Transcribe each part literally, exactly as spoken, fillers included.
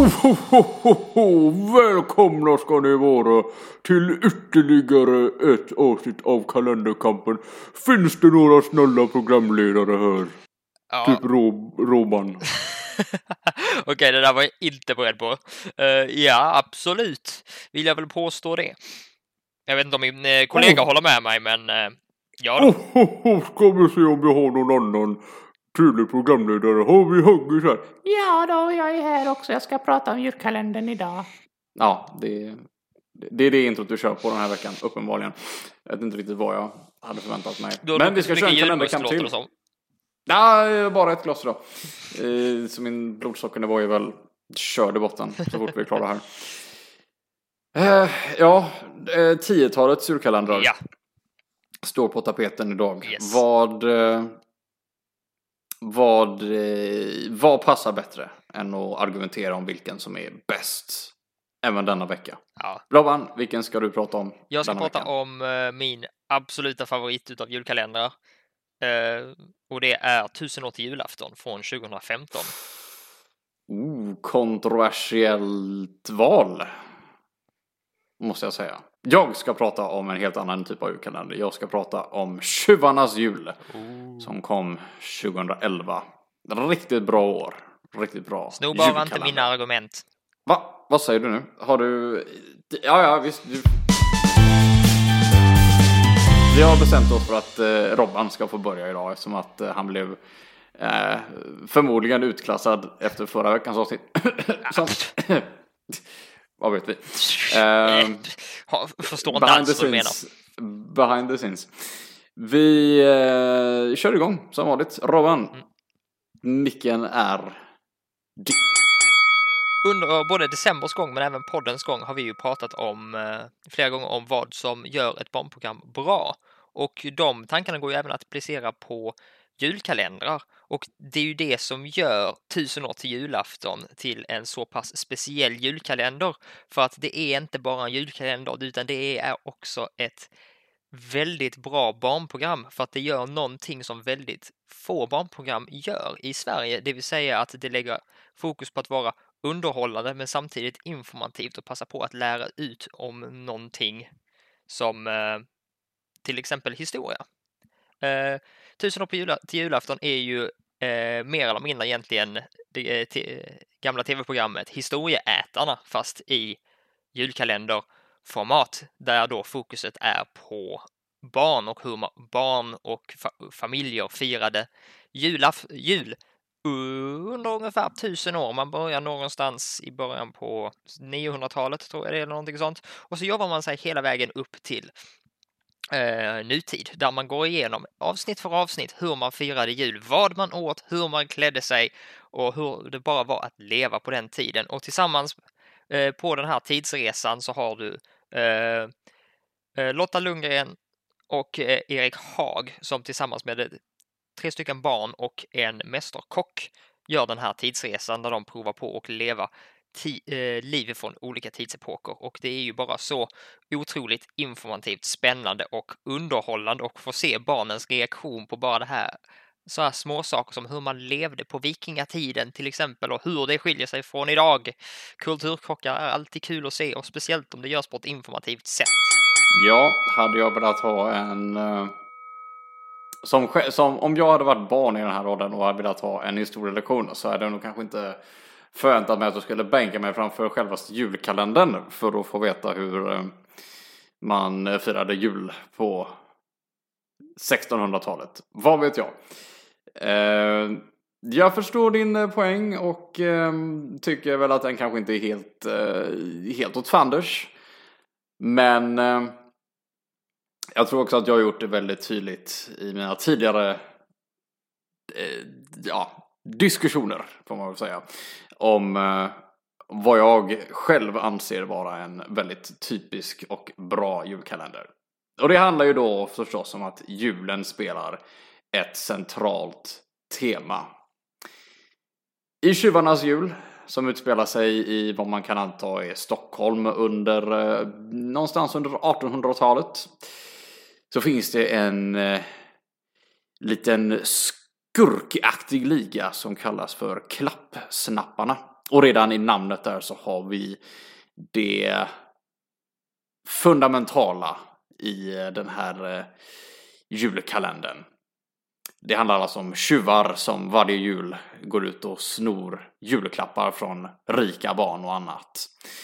ho, ho, ho, ho. Välkomna ska ni vara till ytterligare ett avsnitt av Kalenderkampen. Finns det några snälla programledare här? Ja. Typ Ro- Roman. Okej, okay, det där var jag inte beredd på. Uh, ja, absolut. Vill jag väl påstå det. Jag vet inte om min uh, kollega oh. håller med mig, men uh, ja då. Oh, oh, oh. Ska vi se om vi har någon annan tydlig programledare. Har vi Huggis här? Ja då, jag är här också. Jag ska prata om julkalendern idag. Ja, det, det är det introt du kör på den här veckan, uppenbarligen. Jag vet inte riktigt vad jag hade förväntat mig. Men vi ska köra en kalenderkamp till. Nej, bara ett glas då. Så min blodsockernivå är väl körd i botten så fort vi är klara här. Ja, tiotalets julkalendrar ja. står på tapeten idag. Yes. Vad, vad, vad passar bättre än att argumentera om vilken som är bäst även denna vecka? Ja. Robban, vilken ska du prata om? Jag ska prata veckan? om uh, min absoluta favorit utav julkalendrar. Uh, och det är Tusen år till julafton från tjugohundrafemton. Oh, kontroversiellt val, måste jag säga. Jag ska prata om en helt annan typ av julkalender. Jag ska prata om Tjuvarnas jul oh. som kom tjugohundraelva. Riktigt bra år. Riktigt bra. Sno bara inte mina argument. Va? Vad säger du nu? Har du... Ja, ja, visst. Du... Vi har bestämt oss för att eh, Robban ska få börja idag eftersom att eh, han blev eh, förmodligen utklassad efter förra veckans avsnitt. Som... Vad vet vi? Eh, Förstår inte alls vad du menar. Behind the scenes. Vi eh, kör igång som vanligt. Robban, mm. micken är din. Under både decembers gång men även poddens gång har vi ju pratat om eh, flera gånger om vad som gör ett barnprogram bra. Och de tankarna går ju även att applicera på julkalendrar. Och det är ju det som gör Tusen år till julafton till en så pass speciell julkalender. För att det är inte bara en julkalender utan det är också ett väldigt bra barnprogram. För att det gör någonting som väldigt få barnprogram gör i Sverige. Det vill säga att det lägger fokus på att vara underhållande men samtidigt informativt och passa på att lära ut om någonting som eh, till exempel historia. Eh, Tusen år på jula, till julafton är ju eh, mer eller mindre egentligen det t- gamla tv-programmet Historieätarna fast i julkalenderformat där då fokuset är på barn och hur ma- barn och fa- familjer firade julaf- jul under ungefär tusen år. Man börjar någonstans i början på niohundratalet tror jag det är eller någonting sånt. Och så jobbar man sig hela vägen upp till eh, nutid där man går igenom avsnitt för avsnitt hur man firade jul, vad man åt, hur man klädde sig och hur det bara var att leva på den tiden. Och tillsammans eh, på den här tidsresan så har du eh, Lotta Lundgren och eh, Erik Haag som tillsammans med tre stycken barn och en mästerkock gör den här tidsresan där de provar på att leva ti- eh, liv från olika tidsepoker. Och det är ju bara så otroligt informativt, spännande och underhållande och få se barnens reaktion på bara det här. Så här små saker som hur man levde på vikingatiden till exempel och hur det skiljer sig från idag. Kulturkrockar är alltid kul att se och speciellt om det görs på ett informativt sätt. Ja, hade jag velat ha en... Uh... Som, som om jag hade varit barn i den här rollen och hade velat ha en historielektion så hade jag nog kanske inte förväntat mig att jag skulle bänka mig framför själva julkalendern för att få veta hur man firade jul på sextonhundratalet. Vad vet jag? Eh, jag förstår din poäng och eh, tycker väl att den kanske inte är helt, eh, helt åt fanders. Men... Eh, Jag tror också att jag har gjort det väldigt tydligt i mina tidigare eh, ja, diskussioner, får man väl säga, om eh, vad jag själv anser vara en väldigt typisk och bra julkalender. Och det handlar ju då förstås om att julen spelar ett centralt tema. I Tjuvarnas jul, som utspelar sig i vad man kan anta är Stockholm under eh, någonstans under artonhundratalet, så finns det en eh, liten skurkaktig liga som kallas för Klappsnapparna. och redan i namnet där så har vi det fundamentala i den här julkalendern. Det handlar alltså om tjuvar som varje jul går ut och snor julklappar från rika barn och annat.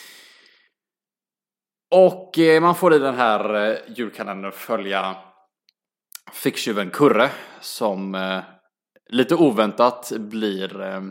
Och man får i den här julkalendern följa ficktjuven Kurre som eh, lite oväntat blir eh,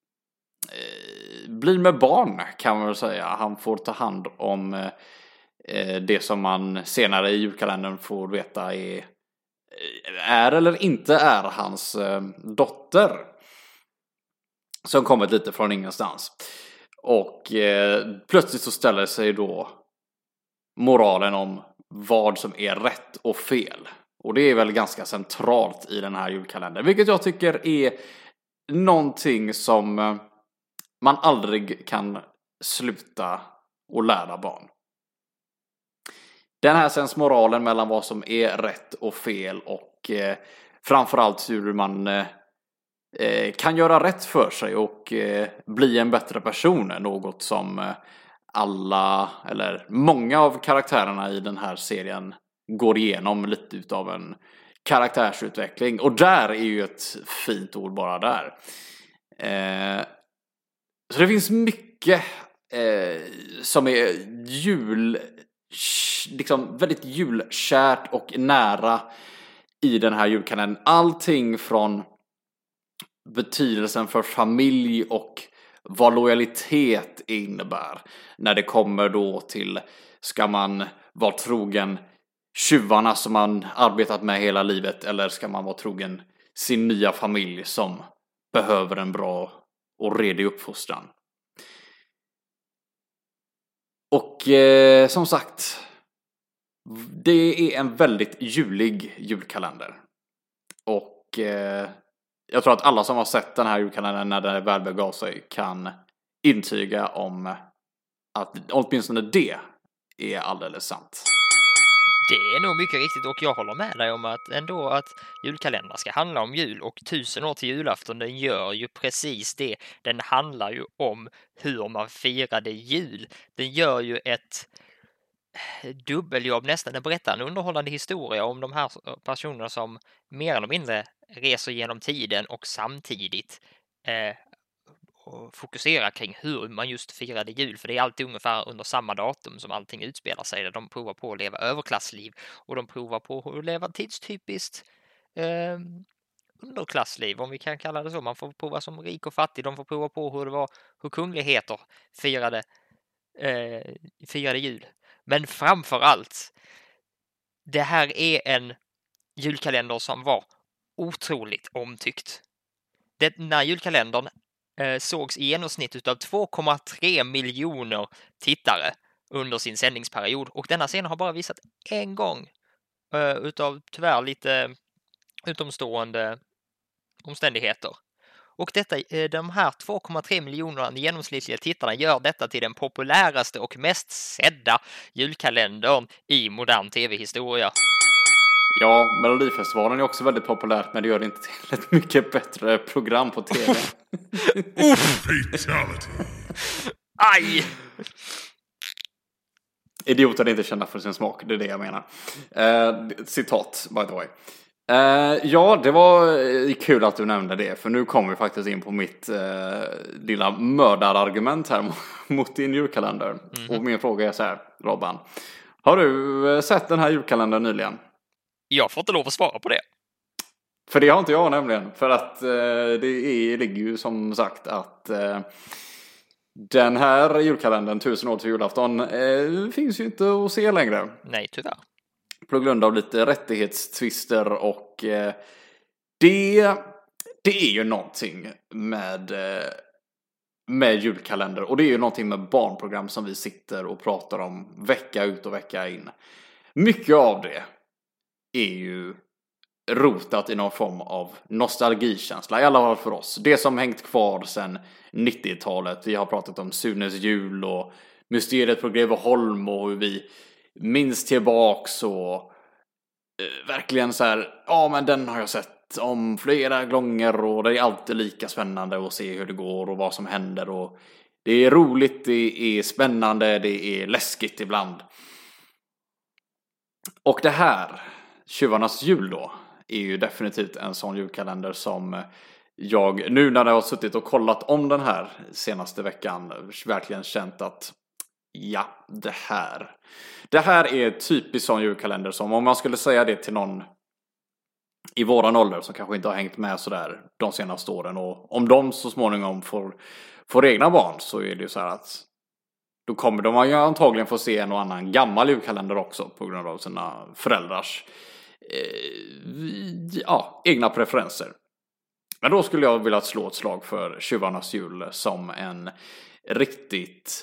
blir med barn, kan man väl säga. Han får ta hand om eh, det som man senare i julkalendern får veta är är eller inte är hans eh, dotter, som kommit lite från ingenstans. Och eh, plötsligt så ställer sig då moralen om vad som är rätt och fel. Och det är väl ganska centralt i den här julkalendern, vilket jag tycker är någonting som man aldrig kan sluta att lära barn. Den här sensmoralen mellan vad som är rätt och fel och eh, framförallt hur man eh, kan göra rätt för sig och eh, bli en bättre person är något som eh, alla eller många av karaktärerna i den här serien går igenom lite utav en karaktärsutveckling. Och där är ju ett fint ord bara där. Eh, så det finns mycket eh, som är jul, liksom väldigt julkärt och nära i den här julkalendern. Allting från betydelsen för familj och vad lojalitet innebär. När det kommer då till, ska man vara trogen tjuvarna som man arbetat med hela livet, eller ska man vara trogen sin nya familj som behöver en bra och redig uppfostran. Och eh, som sagt, det är en väldigt julig julkalender. Och eh, jag tror att alla som har sett den här julkalendern när det väl begav sig kan intyga om att åtminstone det är alldeles sant. Det är nog mycket riktigt, och jag håller med dig om att ändå att julkalendern ska handla om jul, och tusen år till julafton, den gör ju precis det. Den handlar ju om hur man firade jul. Den gör ju ett dubbeljobb nästan. Den berättar en underhållande historia om de här personerna som mer eller mindre reser genom tiden och samtidigt eh, fokusera kring hur man just firade jul, för det är alltid ungefär under samma datum som allting utspelar sig, där de provar på att leva överklassliv och de provar på att leva tidstypiskt eh, underklassliv, om vi kan kalla det så. Man får prova som rik och fattig, de får prova på hur det var, hur kungligheter firade, eh, firade jul. Men framför allt, det här är en julkalender som var otroligt omtyckt. Den här julkalendern eh, sågs i genomsnitt av två komma tre miljoner tittare under sin sändningsperiod, och denna scen har bara visat en gång eh, utav tyvärr lite utomstående omständigheter. Och detta, eh, de här två komma tre miljoner genomsnittliga tittarna gör detta till den populäraste och mest sedda julkalendern i modern tv-historia. Ja, Melodifestivalen är också väldigt populärt, men det gör det inte till ett mycket bättre program på tv. Fatality. Aj! Idioter är inte kända för sin smak, det är det jag menar. Eh, citat, by the way. Eh, ja, det var kul att du nämnde det, för nu kommer vi faktiskt in på mitt eh, lilla mördarargument här mot din julkalender. Mm-hmm. Och min fråga är så här, Robban. Har du sett den här julkalendern nyligen? Jag får inte lov att svara på det. För det har inte jag nämligen. För att eh, det är, ligger ju som sagt att eh, den här julkalendern, tusen år till julafton, eh, finns ju inte att se längre. Nej, tyvärr. På grund av lite rättighetstvister och eh, det, det är ju någonting med, eh, med julkalender. Och det är ju någonting med barnprogram som vi sitter och pratar om vecka ut och vecka in. Mycket av det är ju rotat i någon form av nostalgikänsla, i alla fall för oss. Det som hängt kvar sedan nittiotalet. Vi har pratat om Sunes jul och Mysteriet på Greveholm och hur vi minns tillbaks och eh, verkligen så här, ja men den har jag sett om flera gånger och det är alltid lika spännande att se hur det går och vad som händer. Och det är roligt, det är spännande, det är läskigt ibland. Och det här, Tjuvarnas jul då, är ju definitivt en sån julkalender som jag nu när jag har suttit och kollat om den här senaste veckan verkligen känt att ja, det här. Det här är typiskt sån julkalender som om man skulle säga det till någon i våran ålder som kanske inte har hängt med sådär de senaste åren. Och om de så småningom får, får egna barn så är det ju så här att då kommer de ju antagligen få se en och annan gammal julkalender också på grund av sina föräldrars eh, ja, egna preferenser. Men då skulle jag vilja slå ett slag för Tjuvarnas jul som en riktigt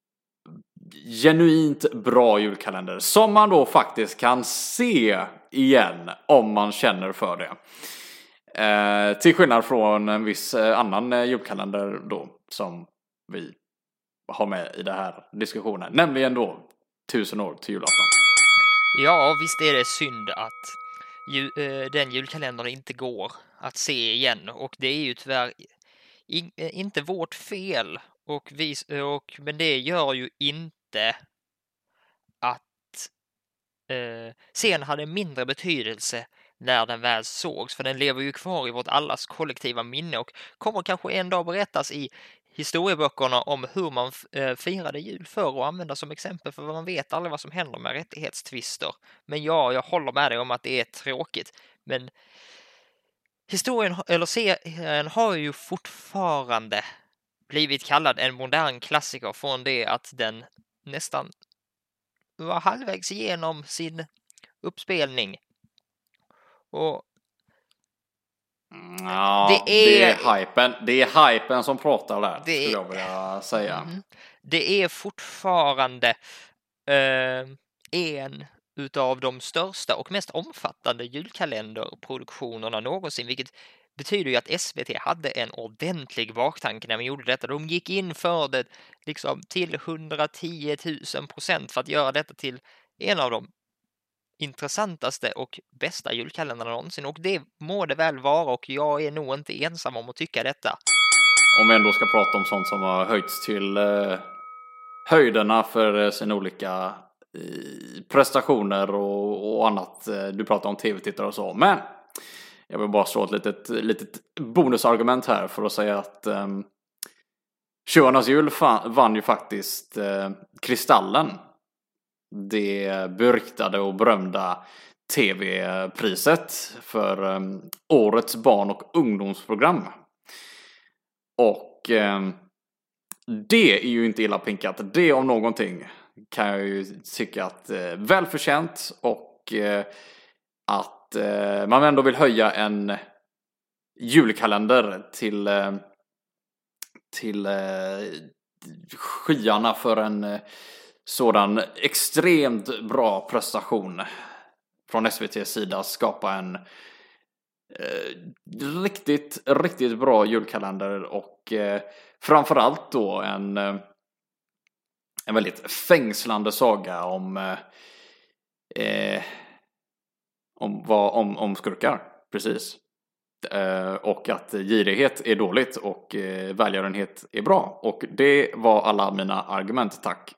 genuint bra julkalender som man då faktiskt kan se igen om man känner för det. Eh, till skillnad från en viss annan julkalender då som vi har med i den här diskussionen, nämligen då Tusen år till julafton. Ja, visst är det synd att ju, eh, den julkalendern inte går att se igen, och det är ju tyvärr in, inte vårt fel, och vi, och, men det gör ju inte att eh, scenen hade mindre betydelse när den väl sågs, för den lever ju kvar i vårt allas kollektiva minne och kommer kanske en dag berättas i historieböckerna om hur man eh, firade jul förr och använda som exempel, för man vet aldrig vad som händer med rättighetstvister. Men ja, jag håller med dig om att det är tråkigt, men historien eller serien har ju fortfarande blivit kallad en modern klassiker från det att den nästan var halvvägs igenom sin uppspelning. Och ja, det är, det är hypen, det är hypen som pratar där, det skulle jag vilja säga. Mm, det är fortfarande eh, en utav de största och mest omfattande julkalenderproduktionerna någonsin, vilket betyder ju att S V T hade en ordentlig baktanke när man gjorde detta. De gick in för det liksom till hundratio tusen procent för att göra detta till en av de intressantaste och bästa julkalendrarna någonsin, och det må det väl vara, och jag är nog inte ensam om att tycka detta. Om vi ändå ska prata om sånt som har höjts till eh, höjderna för sina olika eh, prestationer och, och annat. Du pratar om tv-tittare och så, men jag vill bara slå ett litet, litet bonusargument här för att säga att eh, Tjuvarnas jul fan, vann ju faktiskt eh, Kristallen, det beryktade och berömda tv-priset för um, årets barn- och ungdomsprogram. Och um, det är ju inte illa pinkat. Det om någonting kan jag ju tycka att uh, välförtjänt, och uh, att uh, man ändå vill höja en julkalender till uh, till uh, skyarna för en uh, sådan extremt bra prestation från S V T:s sida, skapa en eh, riktigt, riktigt bra julkalender, och eh, framförallt då en, eh, en väldigt fängslande saga om eh, om, vad, om, om skurkar, precis. Eh, och att girighet är dåligt och eh, välgörenhet är bra, och det var alla mina argument, tack.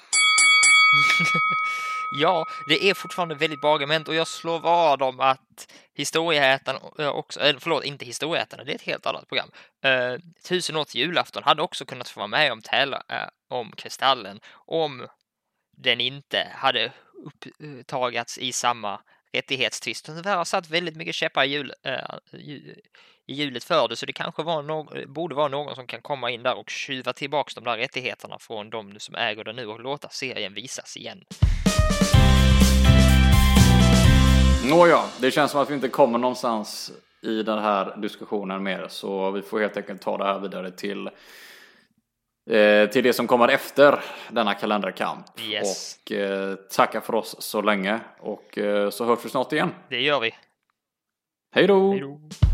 Ja, det är fortfarande väldigt bra argument, och jag slår vad om att historieätarna också, förlåt, inte historieätarna, det är ett helt annat program. Uh, Tusen år till julafton hade också kunnat få vara med om tävla uh, om Kristallen om den inte hade upptagats i samma rättighetstvist. Det har satt väldigt mycket käppar i, jul, uh, i hjulet för det, så det kanske var no- borde vara någon som kan komma in där och tjuva tillbaka de där rättigheterna från de som äger den nu och låta serien visas igen. Nåja, det känns som att vi inte kommer någonstans i den här diskussionen mer, så vi får helt enkelt ta det här vidare till eh, till det som kommer efter denna kalenderkamp. Yes. Och eh, tacka för oss så länge, och eh, så hörs vi snart igen. Det gör vi. Hej då! Hej då!